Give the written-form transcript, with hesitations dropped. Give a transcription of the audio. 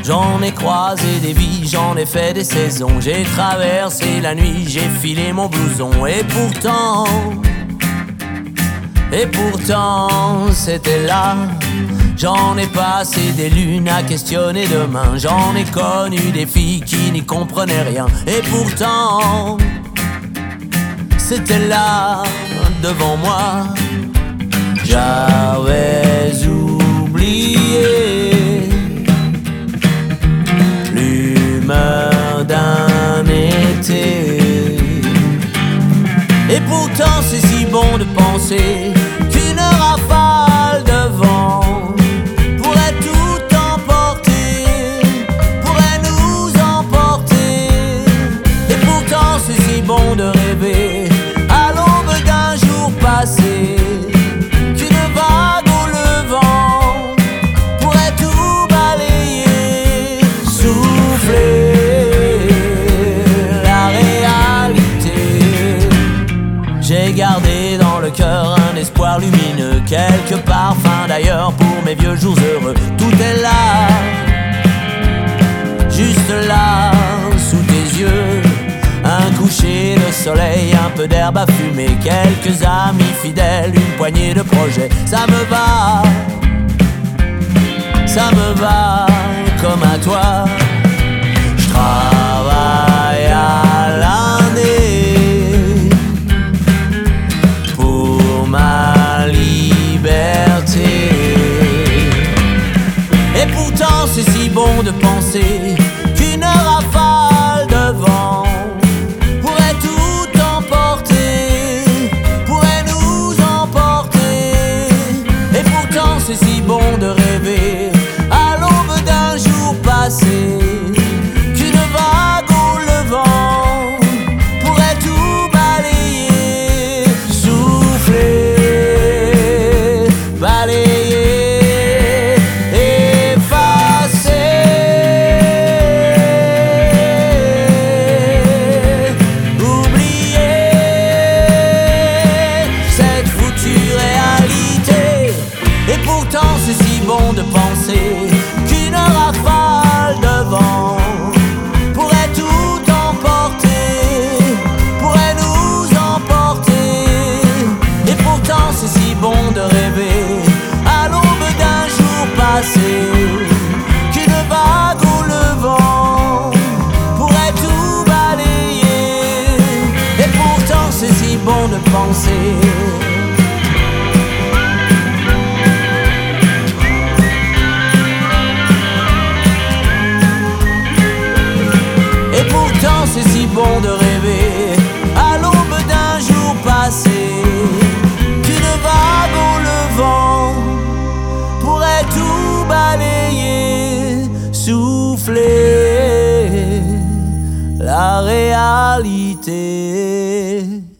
J'en ai croisé des vies, j'en ai fait des saisons. J'ai traversé la nuit, j'ai filé mon blouson. Et pourtant, c'était là. J'en ai passé des lunes à questionner demain. J'en ai connu des filles qui n'y comprenaient rien. Et pourtant, c'était là, devant moi. J'avais oublié l'humeur d'un été. Et pourtant c'est si bon de penser qu'une rafale de vent pourrait tout emporter, pourrait nous emporter. Et pourtant c'est si bon de rêver à l'aube d'un jour passé qu'une vague au levant pourrait tout balayer, souffler la réalité. J'ai gardé dans le cœur un espoir lumineux, quelques parfums d'ailleurs pour mes vieux jours heureux. Tout est là, juste là, sous tes yeux. Un coucher de soleil, un peu d'herbe à fumer, quelques amis fidèles, une poignée de projets. Ça me va comme à toi. Je travaille à l'année pour ma liberté. Et pourtant c'est si bon de penser qu'une rafale de vent pourrait tout emporter, pourrait nous emporter. Et pourtant c'est si bon de rêver à l'aube d'un jour passé qu'une vague au levant pourrait tout balayer, souffler, balayer, effacer, oublier cette foutue réalité. Et pourtant c'est si bon de penser qu'une rafale de vent pourrait tout emporter, pourrait nous emporter. Et pourtant c'est si bon de rêver à l'aube d'un jour passé qu'une vague au levant pourrait tout balayer. Et pourtant c'est si bon de penser. C'est si bon de rêver à l'aube d'un jour passé qu'une vague au levant pourrait tout balayer, souffler la réalité.